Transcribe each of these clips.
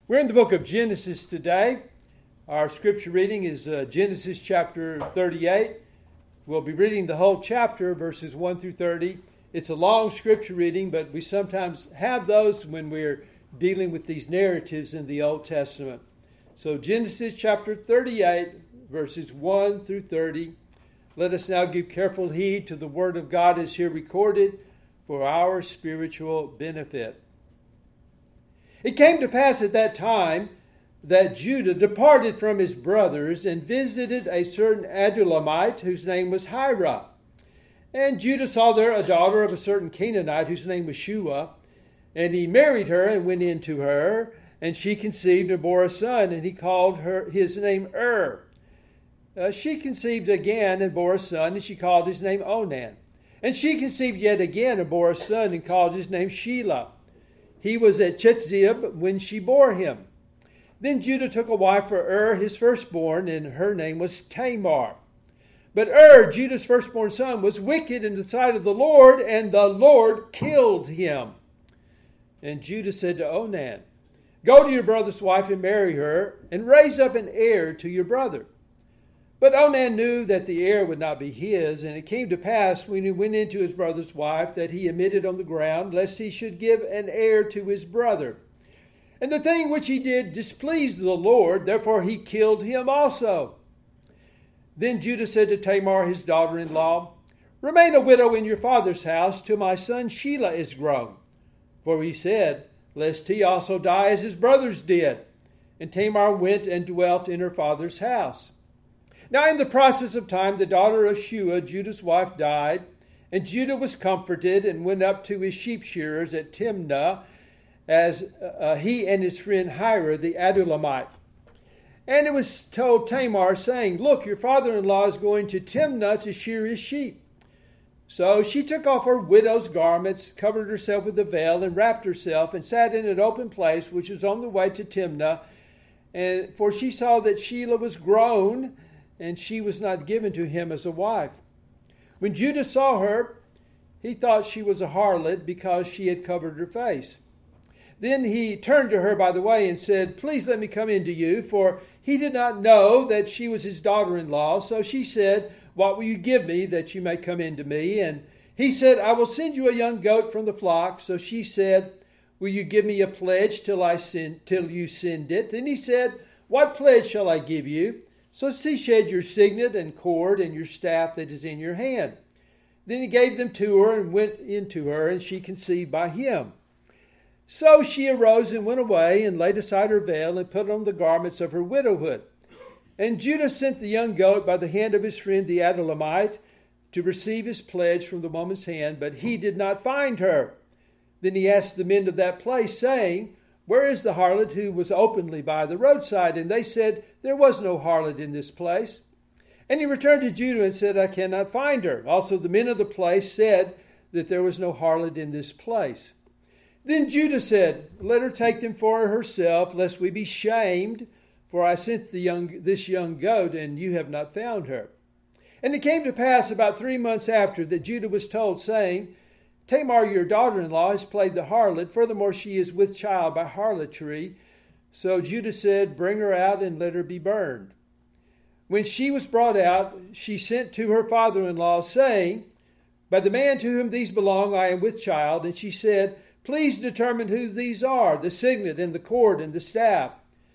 We're in the book of Genesis today. Our scripture reading is Genesis chapter 38. We'll be reading the whole chapter, verses 1 through 30. It's a long scripture reading, but we sometimes have those when we're dealing with these narratives in the Old Testament. So Genesis chapter 38, verses 1 through 30. Let us now give careful heed to the word of God as here recorded for our spiritual benefit. It came to pass at that time that Judah departed from his brothers and visited a certain Adullamite whose name was Hira. And Judah saw there a daughter of a certain Canaanite whose name was Shua. And he married her and went in to her. And she conceived and bore a son, and he called his name She conceived again and bore a son, and she called his name Onan. And she conceived yet again and bore a son, and called his name Shelah. He was at Chetzib when she bore him. Then Judah took a wife for his firstborn, and her name was Tamar. But Judah's firstborn son, was wicked in the sight of the Lord, and the Lord killed him. And Judah said to Onan, "Go to your brother's wife and marry her, and raise up an heir to your brother." But Onan knew that the heir would not be his, and it came to pass when he went into his brother's wife that he emitted on the ground, lest he should give an heir to his brother. And the thing which he did displeased the Lord, therefore he killed him also. Then Judah said to Tamar his daughter-in-law, "Remain a widow in your father's house till my son Shelah is grown." For he said, lest he also die as his brothers did. And Tamar went and dwelt in her father's house. Now in the process of time, the daughter of Shua, Judah's wife, died, and Judah was comforted and went up to his sheep shearers at Timnah, as he and his friend Hira the Adullamite. And it was told Tamar, saying, "Look, your father-in-law is going to Timnah to shear his sheep." So she took off her widow's garments, covered herself with a veil, and wrapped herself, and sat in an open place which was on the way to Timnah. And for she saw that Shelah was grown, and she was not given to him as a wife. When Judah saw her, he thought she was a harlot because she had covered her face. Then he turned to her by the way and said, "Please let me come in to you," for he did not know that she was his daughter-in-law. So she said, "What will you give me that you may come in to me?" And he said, "I will send you a young goat from the flock." So she said, "Will you give me a pledge till you send it?" And he said, "What pledge shall I give you?" So she said, "Your signet and cord and your staff that is in your hand." Then he gave them to her and went into her, and she conceived by him. So she arose and went away and laid aside her veil and put on the garments of her widowhood. And Judah sent the young goat by the hand of his friend the Adullamite to receive his pledge from the woman's hand, but he did not find her. Then he asked the men of that place, saying, "Where is the harlot who was openly by the roadside?" And they said, "There was no harlot in this place." And he returned to Judah and said, "I cannot find her." Also the men of the place said that there was no harlot in this place. Then Judah said, "Let her take them for herself, lest we be shamed, for I sent this young goat, and you have not found her." And it came to pass about 3 months after that Judah was told, saying, "Tamar, your daughter-in-law, has played the harlot. Furthermore, she is with child by harlotry." So Judah said, "Bring her out and let her be burned." When she was brought out, she sent to her father-in-law, saying, "By the man to whom these belong, I am with child." And she said, "Please determine who these are, the signet and the cord and the staff."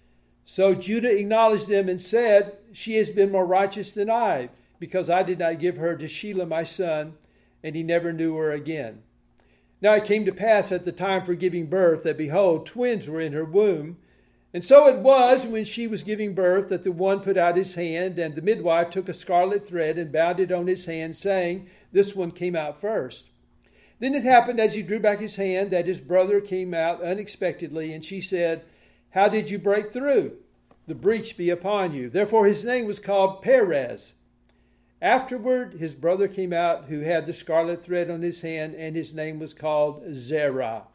So Judah acknowledged them and said, "She has been more righteous than I, because I did not give her to Shelah my son." And he never knew her again. Now it came to pass at the time for giving birth that, behold, twins were in her womb. And so it was when she was giving birth that the one put out his hand, and the midwife took a scarlet thread and bound it on his hand, saying, "This one came out first." Then it happened as he drew back his hand that his brother came out unexpectedly, and she said, "How did you break through? The breach be upon you." Therefore his name was called Perez. Afterward, his brother came out who had the scarlet thread on his hand, and his name was called Zerah.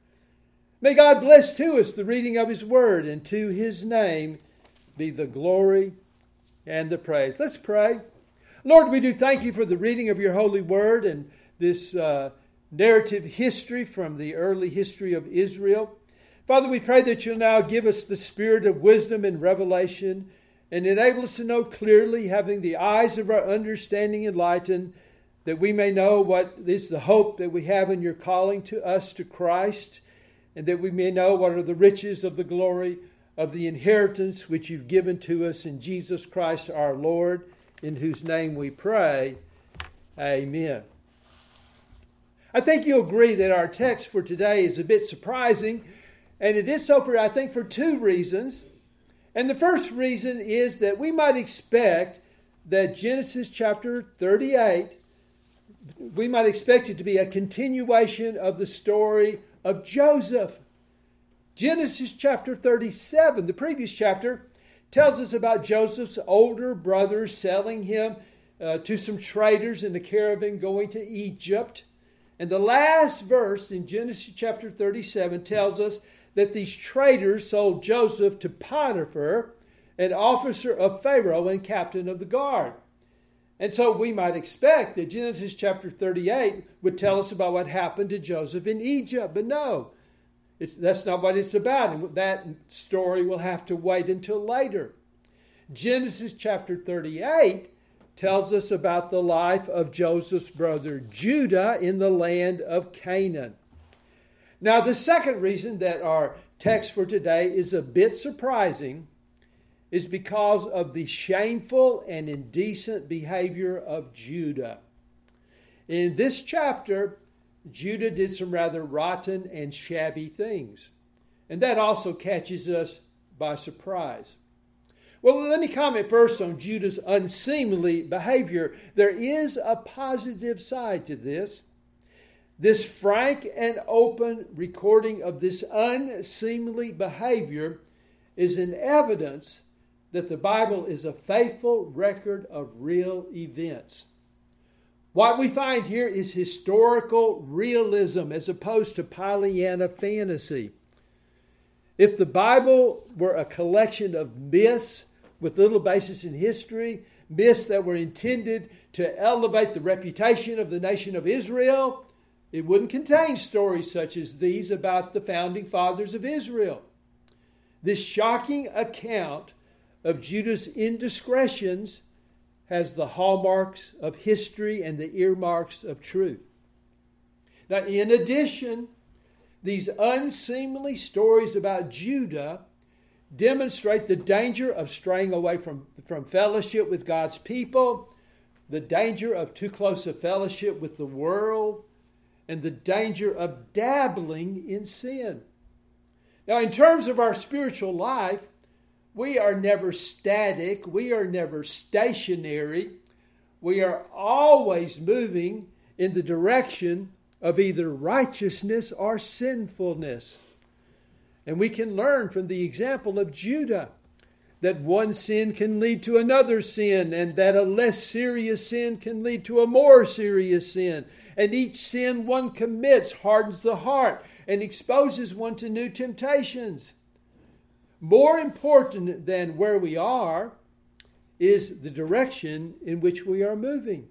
May God bless to us the reading of his word, and to his name be the glory and the praise. Let's pray. Lord, we do thank you for the reading of your holy word and this narrative history from the early history of Israel. Father, we pray that you'll now give us the spirit of wisdom and revelation and enable us to know clearly, having the eyes of our understanding enlightened, that we may know what is the hope that we have in your calling to us to Christ, and that we may know what are the riches of the glory of the inheritance which you've given to us in Jesus Christ our Lord, in whose name we pray. Amen. I think you'll agree that our text for today is a bit surprising, and it is so for two reasons. And the first reason is that we might expect that Genesis chapter 38, we might expect it to be a continuation of the story of Joseph. Genesis chapter 37, the previous chapter, tells us about Joseph's older brother selling him to some traders in the caravan going to Egypt. And the last verse in Genesis chapter 37 tells us that these traders sold Joseph to Potiphar, an officer of Pharaoh and captain of the guard. And so we might expect that Genesis chapter 38 would tell us about what happened to Joseph in Egypt. But no, that's not what it's about. And that story will have to wait until later. Genesis chapter 38 tells us about the life of Joseph's brother Judah in the land of Canaan. Now, the second reason that our text for today is a bit surprising is because of the shameful and indecent behavior of Judah. In this chapter, Judah did some rather rotten and shabby things. And that also catches us by surprise. Well, let me comment first on Judah's unseemly behavior. There is a positive side to this. This frank and open recording of this unseemly behavior is an evidence that the Bible is a faithful record of real events. What we find here is historical realism as opposed to Pollyanna fantasy. If the Bible were a collection of myths with little basis in history, myths that were intended to elevate the reputation of the nation of Israel, it wouldn't contain stories such as these about the founding fathers of Israel. This shocking account of Judah's indiscretions has the hallmarks of history and the earmarks of truth. Now, in addition, these unseemly stories about Judah demonstrate the danger of straying away from fellowship with God's people, the danger of too close a fellowship with the world, and the danger of dabbling in sin. Now, in terms of our spiritual life, we are never static. We are never stationary. We are always moving in the direction of either righteousness or sinfulness. And we can learn from the example of Judah that one sin can lead to another sin, and that a less serious sin can lead to a more serious sin. And each sin one commits hardens the heart and exposes one to new temptations. More important than where we are is the direction in which we are moving.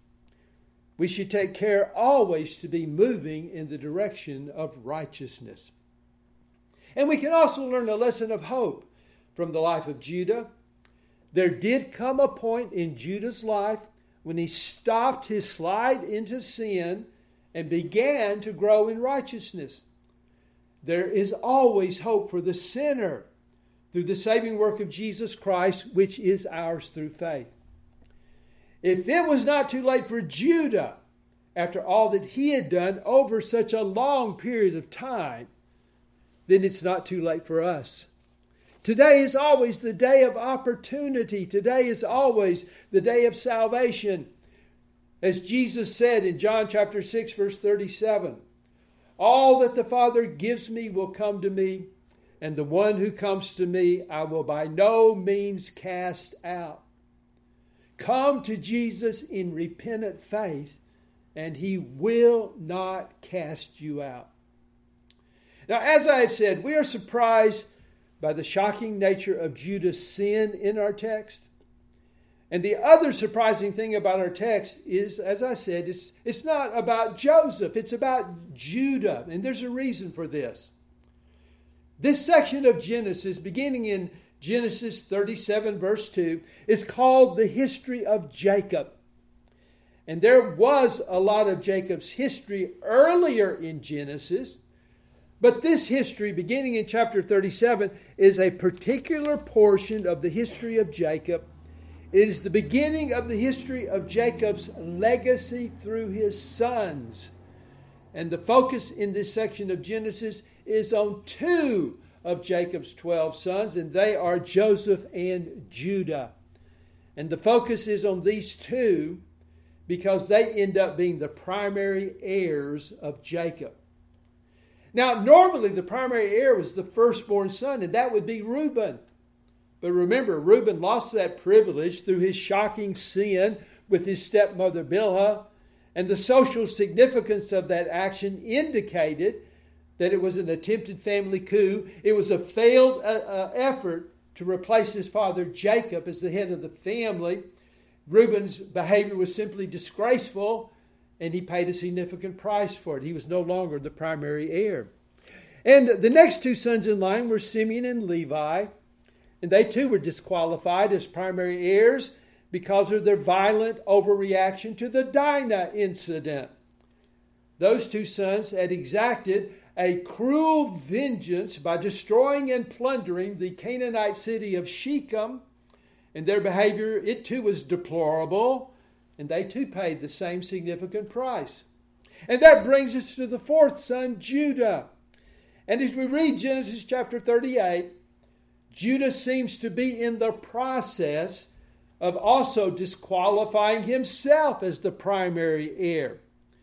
We should take care always to be moving in the direction of righteousness. And we can also learn a lesson of hope from the life of Judah. There did come a point in Judah's life when he stopped his slide into sin and began to grow in righteousness. There is always hope for the sinner through the saving work of Jesus Christ, which is ours through faith. If it was not too late for Judah, after all that he had done over such a long period of time, then it's not too late for us. Today is always the day of opportunity. Today is always the day of salvation. As Jesus said in John chapter 6, verse 37, all that the Father gives me will come to me, and the one who comes to me I will by no means cast out. Come to Jesus in repentant faith, and he will not cast you out. Now, as I have said, we are surprised by the shocking nature of Judah's sin in our text. And the other surprising thing about our text is, as I said, it's not about Joseph, it's about Judah. And there's a reason for this. This section of Genesis, beginning in Genesis 37 verse 2, is called the history of Jacob. And there was a lot of Jacob's history earlier in Genesis, but this history, beginning in chapter 37, is a particular portion of the history of Jacob. It is the beginning of the history of Jacob's legacy through his sons. And the focus in this section of Genesis is on two of Jacob's 12 sons, and they are Joseph and Judah. And the focus is on these two because they end up being the primary heirs of Jacob. Now, normally the primary heir was the firstborn son, and that would be Reuben. But remember, Reuben lost that privilege through his shocking sin with his stepmother Bilhah, and the social significance of that action indicated that it was an attempted family coup. It was a failed effort to replace his father Jacob as the head of the family. Reuben's behavior was simply disgraceful, and he paid a significant price for it. He was no longer the primary heir. And the next two sons in line were Simeon and Levi, and they too were disqualified as primary heirs because of their violent overreaction to the Dinah incident. Those two sons had exacted a cruel vengeance by destroying and plundering the Canaanite city of Shechem, and their behavior, it too was deplorable, and they too paid the same significant price. And that brings us to the fourth son, Judah. And as we read Genesis chapter 38, Judah seems to be in the process of also disqualifying himself as the primary heir.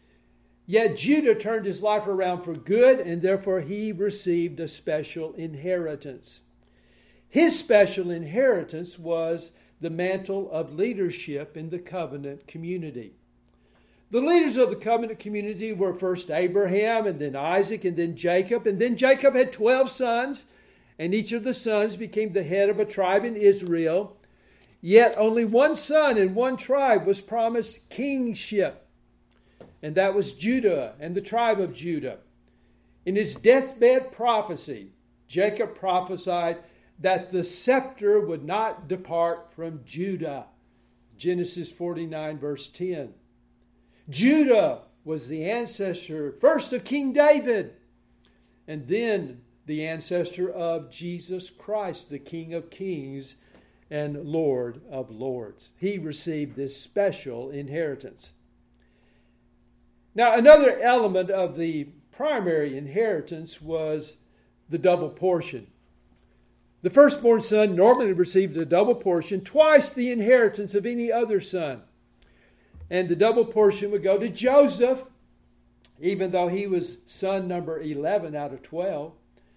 Yet Judah turned his life around for good, and therefore he received a special inheritance. His special inheritance was the mantle of leadership in the covenant community. The leaders of the covenant community were first Abraham, and then Isaac, and then Jacob. And then Jacob had 12 sons, and each of the sons became the head of a tribe in Israel. Yet only one son in one tribe was promised kingship, and that was Judah and the tribe of Judah. In his deathbed prophecy, Jacob prophesied that the scepter would not depart from Judah. Genesis 49 verse 10. Judah was the ancestor first of King David, and then the ancestor of Jesus Christ, the King of Kings and Lord of Lords. He received this special inheritance. Now, another element of the primary inheritance was the double portion. The firstborn son normally received a double portion, twice the inheritance of any other son. And the double portion would go to Joseph, even though he was son number 11 out of 12.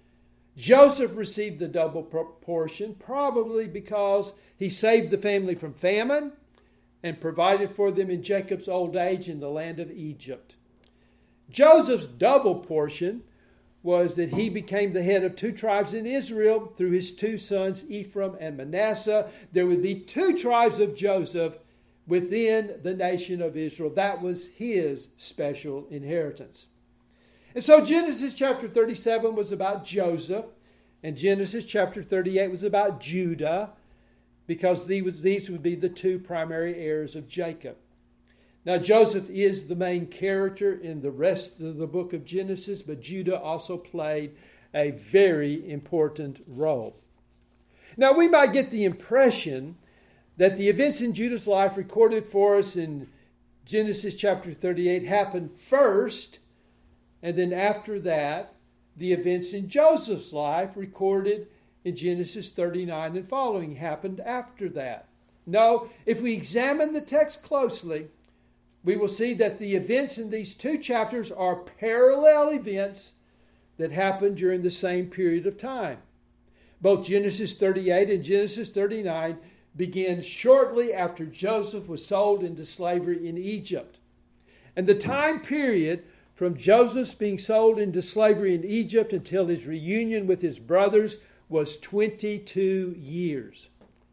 Joseph received the double portion, probably because he saved the family from famine and provided for them in Jacob's old age in the land of Egypt. Joseph's double portion was that he became the head of two tribes in Israel through his two sons, Ephraim and Manasseh. There would be two tribes of Joseph within the nation of Israel. That was his special inheritance. And so Genesis chapter 37 was about Joseph, and Genesis chapter 38 was about Judah, because these would be the two primary heirs of Jacob. Now, Joseph is the main character in the rest of the book of Genesis, but Judah also played a very important role. Now, we might get the impression that the events in Judah's life recorded for us in Genesis chapter 38 happened first, and then after that, the events in Joseph's life recorded in Genesis 39 and following happened after that. No, if we examine the text closely, we will see that the events in these two chapters are parallel events that happened during the same period of time. Both Genesis 38 and Genesis 39 begin shortly after Joseph was sold into slavery in Egypt. And the time period from Joseph's being sold into slavery in Egypt until his reunion with his brothers was 22 years.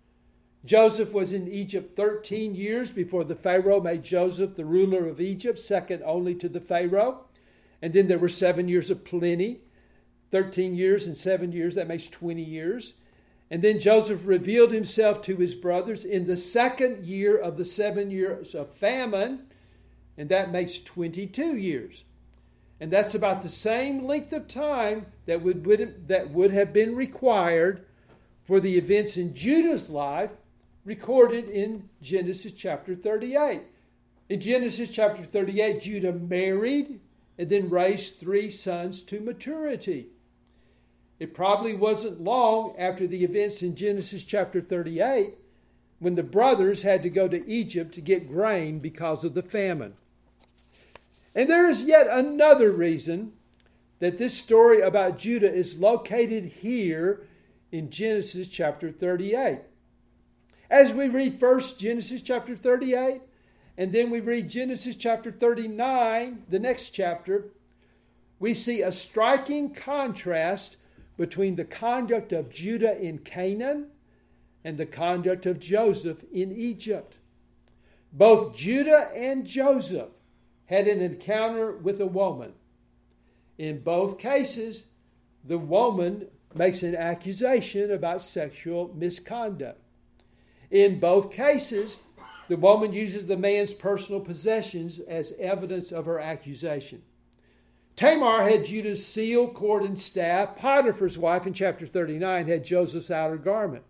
Joseph was in Egypt 13 years before the Pharaoh made Joseph the ruler of Egypt, second only to the Pharaoh. And then there were 7 years of plenty. 13 years and 7 years. That makes 20 years. And then Joseph revealed himself to his brothers in the second year of the 7 years of famine. And that makes 22 years. And that's about the same length of time that would have been required for the events in Judah's life recorded in Genesis chapter 38. In Genesis chapter 38, Judah married and then raised 3 sons to maturity. It probably wasn't long after the events in Genesis chapter 38 when the brothers had to go to Egypt to get grain because of the famine. And there is yet another reason that this story about Judah is located here in Genesis chapter 38. As we read first Genesis chapter 38, and then we read Genesis chapter 39, the next chapter, we see a striking contrast between the conduct of Judah in Canaan and the conduct of Joseph in Egypt. Both Judah and Joseph had an encounter with a woman. In both cases, the woman makes an accusation about sexual misconduct. In both cases, the woman uses the man's personal possessions as evidence of her accusation. Tamar had Judah's seal, cord, and staff. Potiphar's wife in chapter 39 had Joseph's outer garment.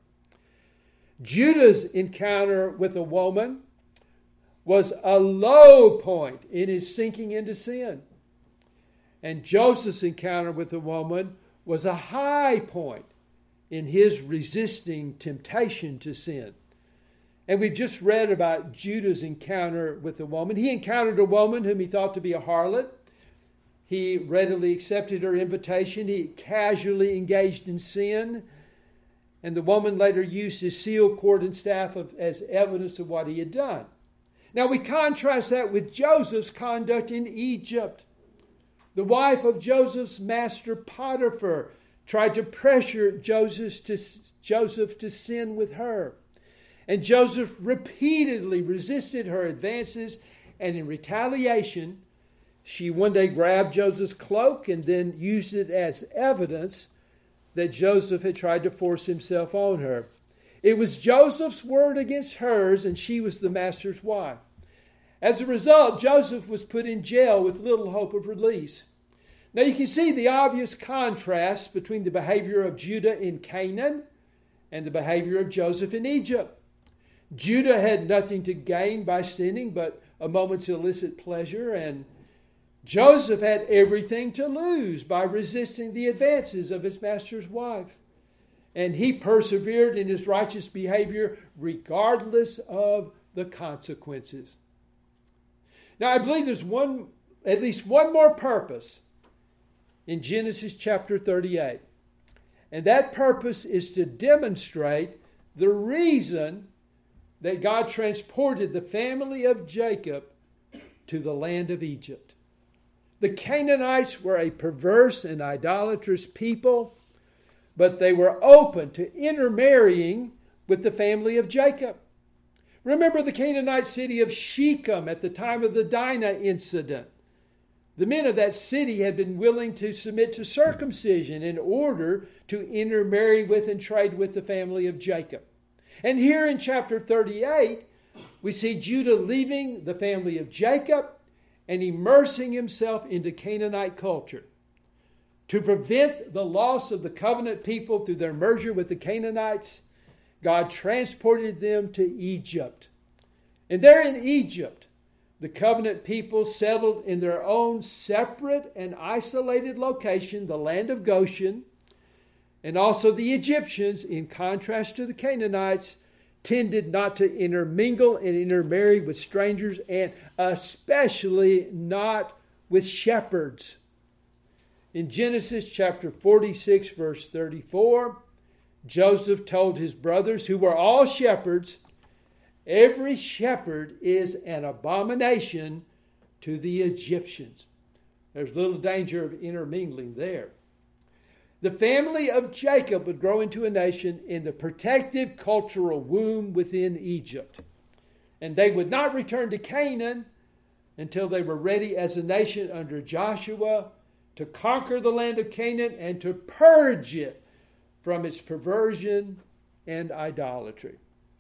Judah's encounter with a woman was a low point in his sinking into sin. And Joseph's encounter with a woman was a high point in his resisting temptation to sin. And we've just read about Judah's encounter with a woman. He encountered a woman whom he thought to be a harlot. He readily accepted her invitation. He casually engaged in sin. And the woman later used his seal, cord, and staff as evidence of what he had done. Now we contrast that with Joseph's conduct in Egypt. The wife of Joseph's master Potiphar tried to pressure Joseph to sin with her. And Joseph repeatedly resisted her advances, and in retaliation, she one day grabbed Joseph's cloak and then used it as evidence that Joseph had tried to force himself on her. It was Joseph's word against hers, and she was the master's wife. As a result, Joseph was put in jail with little hope of release. Now you can see the obvious contrast between the behavior of Judah in Canaan and the behavior of Joseph in Egypt. Judah had nothing to gain by sinning but a moment's illicit pleasure, and Joseph had everything to lose by resisting the advances of his master's wife. And he persevered in his righteous behavior regardless of the consequences. Now, I believe there's at least one more purpose in Genesis chapter 38. And that purpose is to demonstrate the reason that God transported the family of Jacob to the land of Egypt. The Canaanites were a perverse and idolatrous people, but they were open to intermarrying with the family of Jacob. Remember the Canaanite city of Shechem at the time of the Dinah incident. The men of that city had been willing to submit to circumcision in order to intermarry with and trade with the family of Jacob. And here in chapter 38, we see Judah leaving the family of Jacob and immersing himself into Canaanite culture. To prevent the loss of the covenant people through their merger with the Canaanites, God transported them to Egypt. And there in Egypt, the covenant people settled in their own separate and isolated location, the land of Goshen. And also the Egyptians, in contrast to the Canaanites, tended not to intermingle and intermarry with strangers, and especially not with shepherds. In Genesis chapter 46, verse 34, Joseph told his brothers, who were all shepherds, "Every shepherd is an abomination to the Egyptians." There's little danger of intermingling there. The family of Jacob would grow into a nation in the protective cultural womb within Egypt. And they would not return to Canaan until they were ready as a nation under Joshua to conquer the land of Canaan and to purge it from its perversion and idolatry.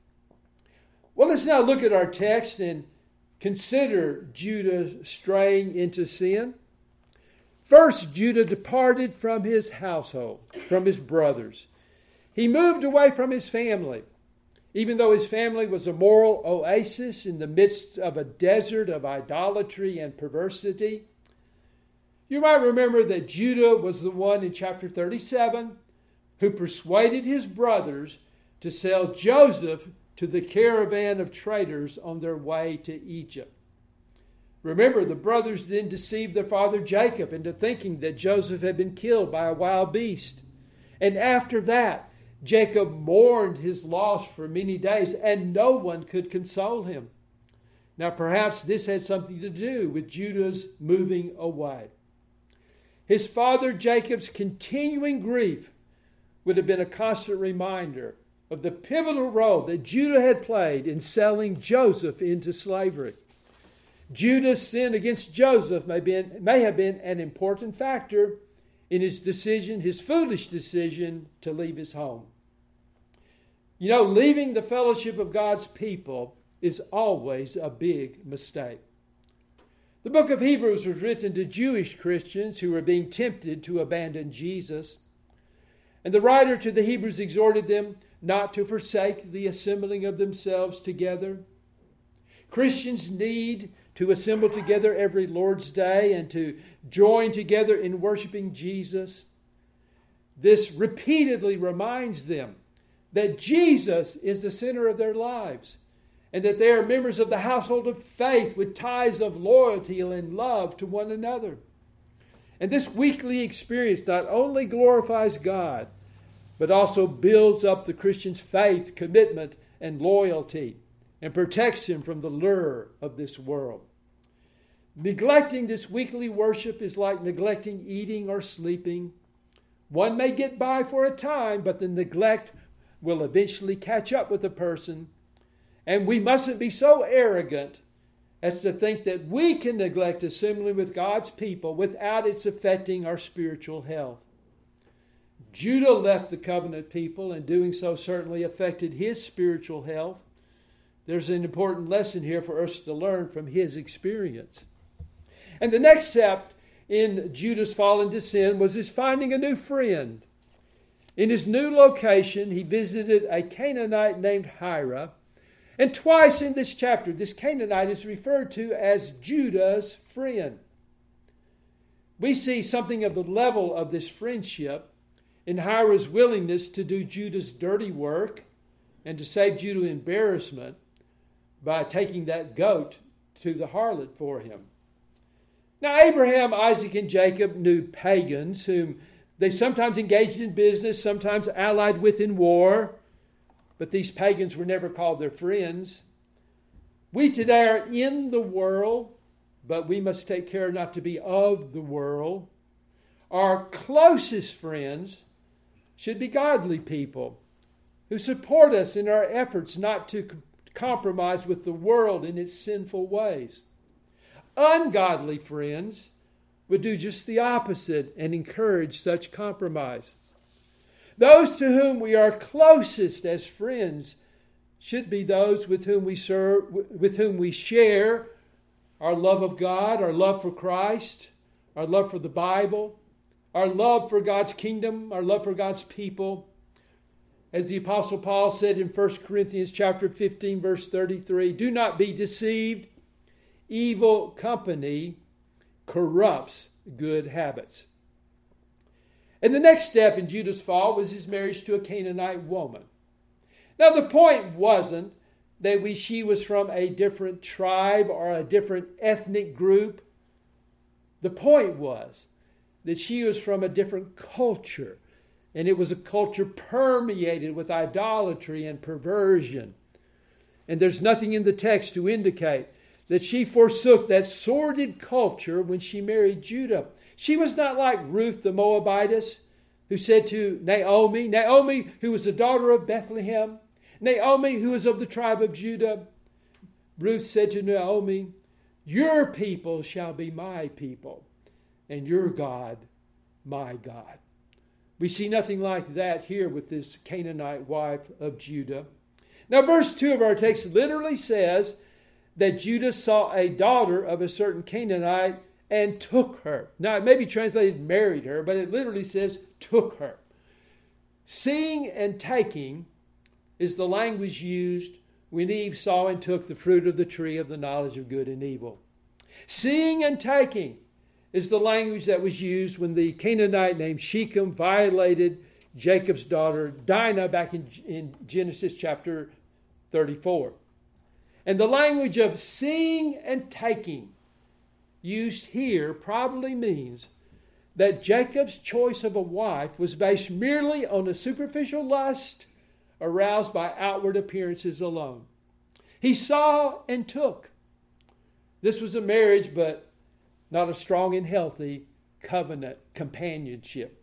Well, let's now look at our text and consider Judah straying into sin. First, Judah departed from his household, from his brothers. He moved away from his family. Even though his family was a moral oasis in the midst of a desert of idolatry and perversity. You might remember that Judah was the one in chapter 37 who persuaded his brothers to sell Joseph to the caravan of traders on their way to Egypt. Remember, the brothers then deceived their father Jacob into thinking that Joseph had been killed by a wild beast. And after that, Jacob mourned his loss for many days, and no one could console him. Now, perhaps this had something to do with Judah's moving away. His father Jacob's continuing grief would have been a constant reminder of the pivotal role that Judah had played in selling Joseph into slavery. Judah's sin against Joseph may have been an important factor in his decision, his foolish decision to leave his home. You know, leaving the fellowship of God's people is always a big mistake. The book of Hebrews was written to Jewish Christians who were being tempted to abandon Jesus. And the writer to the Hebrews exhorted them not to forsake the assembling of themselves together. Christians need to assemble together every Lord's Day and to join together in worshiping Jesus. This repeatedly reminds them that Jesus is the center of their lives and that they are members of the household of faith with ties of loyalty and love to one another. And this weekly experience not only glorifies God, but also builds up the Christian's faith, commitment, and loyalty, and protects him from the lure of this world. Neglecting this weekly worship is like neglecting eating or sleeping. One may get by for a time, but the neglect will eventually catch up with the person. And we mustn't be so arrogant as to think that we can neglect assembling with God's people without its affecting our spiritual health. Judah left the covenant people, and doing so certainly affected his spiritual health. There's an important lesson here for us to learn from his experience. And the next step in Judah's fall into sin was his finding a new friend. In his new location, he visited a Canaanite named Hira. And twice in this chapter, this Canaanite is referred to as Judah's friend. We see something of the level of this friendship in Hira's willingness to do Judah's dirty work and to save Judah embarrassment by taking that goat to the harlot for him. Now, Abraham, Isaac, and Jacob knew pagans whom they sometimes engaged in business, sometimes allied with in war, but these pagans were never called their friends. We today are in the world, but we must take care not to be of the world. Our closest friends should be godly people who support us in our efforts not to compromise with the world in its sinful ways. Ungodly friends would do just the opposite and encourage such compromise. Those to whom we are closest as friends should be those with whom we serve, with whom we share our love of God, our love for Christ, our love for the Bible, our love for God's kingdom, our love for God's people. As the Apostle Paul said in 1 Corinthians chapter 15, verse 33, "Do not be deceived. Evil company corrupts good habits." And the next step in Judah's fall was his marriage to a Canaanite woman. Now, the point wasn't that she was from a different tribe or a different ethnic group. The point was that she was from a different culture, and it was a culture permeated with idolatry and perversion. And there's nothing in the text to indicate that she forsook that sordid culture when she married Judah. She was not like Ruth the Moabitess, who said to Naomi, who was the daughter of Bethlehem, Naomi, who was of the tribe of Judah. Ruth said to Naomi, "Your people shall be my people, and your God, my God. We see nothing like that here with this Canaanite wife of Judah. Now, verse 2 of our text literally says that Judah saw a daughter of a certain Canaanite and took her. Now, it may be translated married her, but it literally says took her. Seeing and taking is the language used when Eve saw and took the fruit of the tree of the knowledge of good and evil. Seeing and taking is the language that was used when the Canaanite named Shechem violated Jacob's daughter Dinah back in Genesis chapter 34. And the language of seeing and taking used here probably means that Jacob's choice of a wife was based merely on a superficial lust aroused by outward appearances alone. He saw and took. This was a marriage, but not a strong and healthy covenant companionship.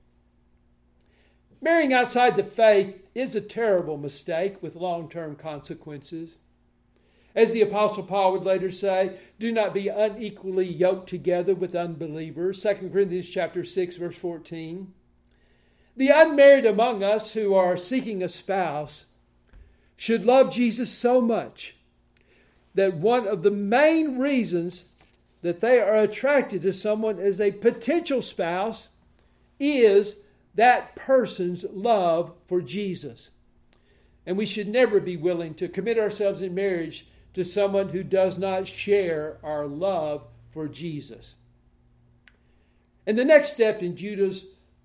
Marrying outside the faith is a terrible mistake with long-term consequences. As the Apostle Paul would later say, do not be unequally yoked together with unbelievers. 2 Corinthians chapter 6, verse 14. The unmarried among us who are seeking a spouse should love Jesus so much that one of the main reasons that they are attracted to someone as a potential spouse is that person's love for Jesus. And we should never be willing to commit ourselves in marriage to someone who does not share our love for Jesus. And the next step in Judah's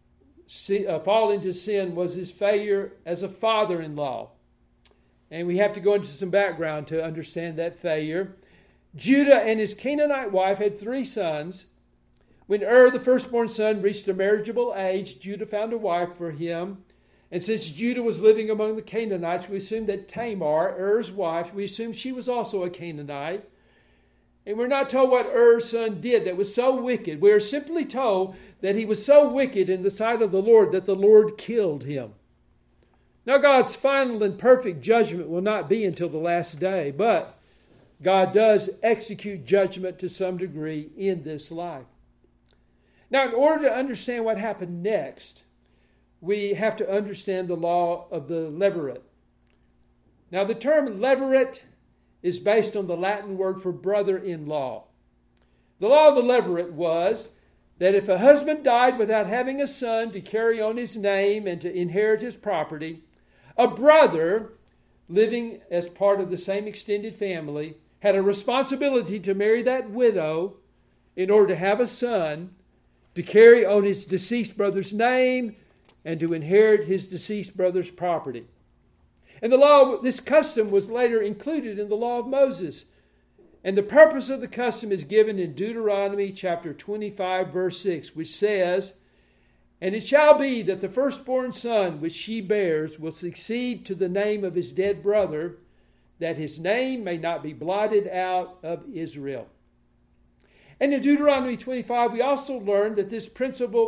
fall into sin was his failure as a father-in-law. And we have to go into some background to understand that failure. Judah and his Canaanite wife had 3 sons. When the firstborn son, reached a marriageable age, Judah found a wife for him. And since Judah was living among the Canaanites, we assume that Tamar, wife, we assume she was also a Canaanite. And we're not told what son did that was so wicked. We are simply told that he was so wicked in the sight of the Lord that the Lord killed him. Now, God's final and perfect judgment will not be until the last day, but God does execute judgment to some degree in this life. Now, in order to understand what happened next, we have to understand the law of the levirate. Now, the term levirate is based on the Latin word for brother-in-law. The law of the levirate was that if a husband died without having a son to carry on his name and to inherit his property, a brother living as part of the same extended family had a responsibility to marry that widow in order to have a son to carry on his deceased brother's name and to inherit his deceased brother's property. And this custom was later included in the law of Moses. And the purpose of the custom is given in Deuteronomy chapter 25, verse 6, which says, "And it shall be that the firstborn son which she bears will succeed to the name of his dead brother, that his name may not be blotted out of Israel." And in Deuteronomy 25, we also learned that this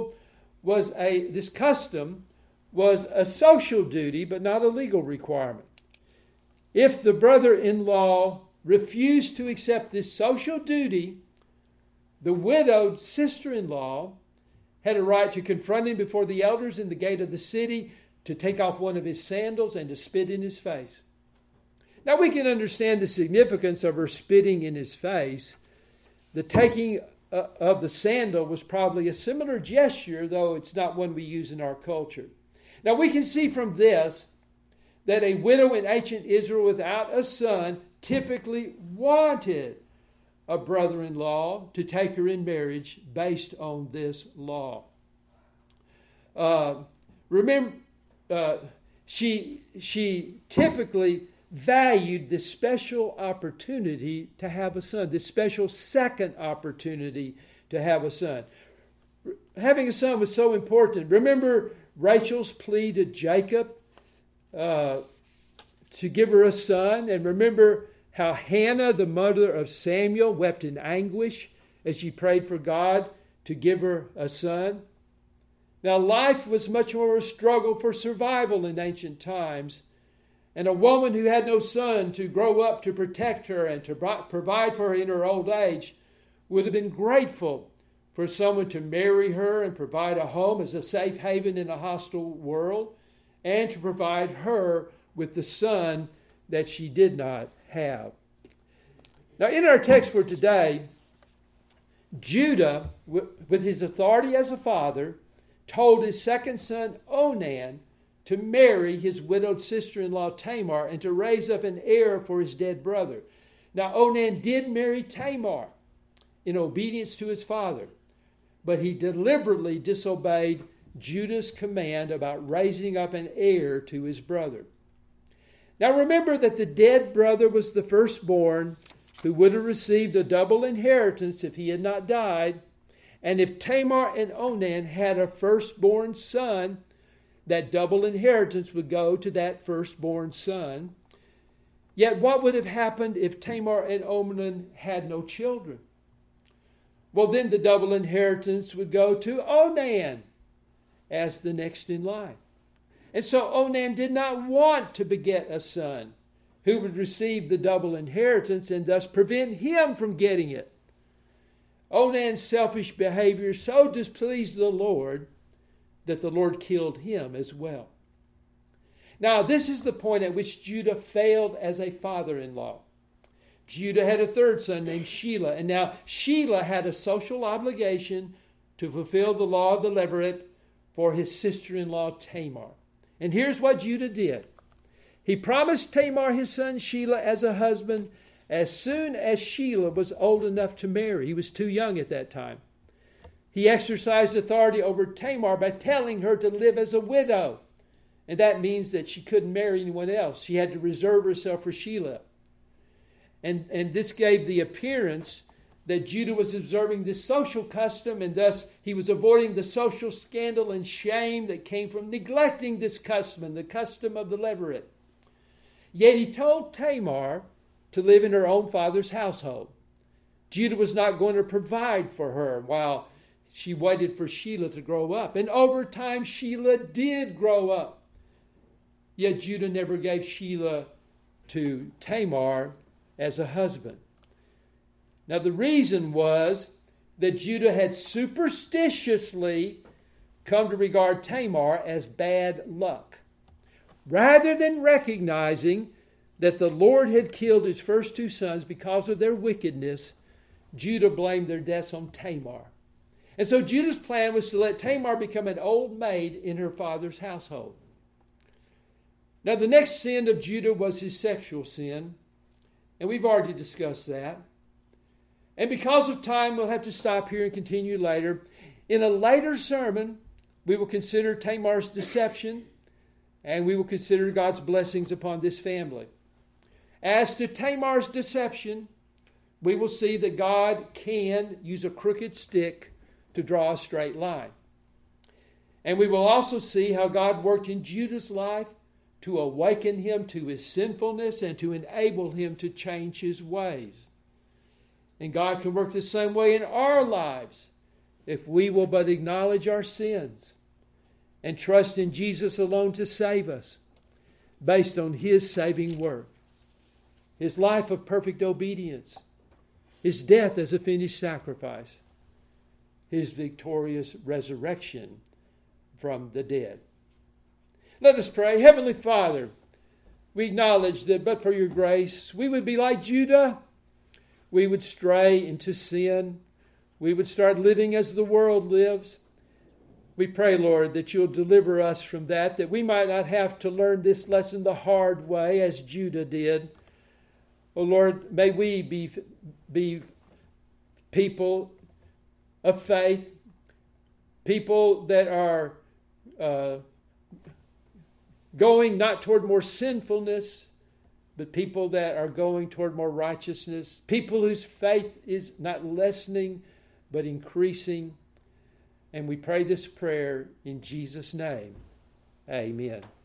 custom was a social duty, but not a legal requirement. If the brother-in-law refused to accept this social duty, the widowed sister-in-law had a right to confront him before the elders in the gate of the city, to take off one of his sandals and to spit in his face. Now we can understand the significance of her spitting in his face. The taking of the sandal was probably a similar gesture, though it's not one we use in our culture. Now we can see from this that a widow in ancient Israel without a son typically wanted a brother-in-law to take her in marriage based on this law. She typically valued this special opportunity to have a son, this special second opportunity to have a son. Having a son was so important. Remember Rachel's plea to Jacob to give her a son, and remember how Hannah, the mother of Samuel, wept in anguish as she prayed for God to give her a son. Now, life was much more a struggle for survival in ancient times, and a woman who had no son to grow up to protect her and to provide for her in her old age would have been grateful for someone to marry her and provide a home as a safe haven in a hostile world, and to provide her with the son that she did not have. Now, in our text for today, Judah, with his authority as a father, told his second son Onan to marry his widowed sister-in-law Tamar and to raise up an heir for his dead brother. Now, Onan did marry Tamar in obedience to his father, but he deliberately disobeyed Judah's command about raising up an heir to his brother. Now, remember that the dead brother was the firstborn who would have received a double inheritance if he had not died. And if Tamar and Onan had a firstborn son, that double inheritance would go to that firstborn son. Yet what would have happened if Tamar and Onan had no children? Well, then the double inheritance would go to Onan as the next in line. And so Onan did not want to beget a son who would receive the double inheritance and thus prevent him from getting it. Onan's selfish behavior so displeased the Lord that the Lord killed him as well. Now, this is the point at which Judah failed as a father-in-law. Judah had a third son named Shelah, and now Shelah had a social obligation to fulfill the law of the levirate for his sister-in-law Tamar. And here's what Judah did. He promised Tamar his son Shelah as a husband as soon as Shelah was old enough to marry. He was too young at that time. He exercised authority over Tamar by telling her to live as a widow. And that means that she couldn't marry anyone else. She had to reserve herself for Shelah. And this gave the appearance that Judah was observing this social custom, and thus he was avoiding the social scandal and shame that came from neglecting this custom, the custom of the levirate. Yet he told Tamar to live in her own father's household. Judah was not going to provide for her while she waited for Shelah to grow up. And over time, Shelah did grow up. Yet Judah never gave Shelah to Tamar as a husband. Now, the reason was that Judah had superstitiously come to regard Tamar as bad luck, rather than recognizing that the Lord had killed his first two sons because of their wickedness. Judah blamed their deaths on Tamar. And so Judah's plan was to let Tamar become an old maid in her father's household. Now, the next sin of Judah was his sexual sin, and we've already discussed that. And because of time, we'll have to stop here and continue later. In a later sermon, we will consider Tamar's deception, and we will consider God's blessings upon this family. As to Tamar's deception, we will see that God can use a crooked stick to draw a straight line. And we will also see how God worked in Judah's life to awaken him to his sinfulness and to enable him to change his ways. And God can work the same way in our lives if we will but acknowledge our sins and trust in Jesus alone to save us based on his saving work. His life of perfect obedience, his death as a finished sacrifice, his victorious resurrection from the dead. Let us pray. Heavenly Father, we acknowledge that but for your grace, we would be like Judah. We would stray into sin. We would start living as the world lives. We pray, Lord, that you'll deliver us from that we might not have to learn this lesson the hard way as Judah did. Oh, Lord, may we be people of faith, people that are going not toward more sinfulness, but people that are going toward more righteousness, people whose faith is not lessening, but increasing. And we pray this prayer in Jesus' name. Amen.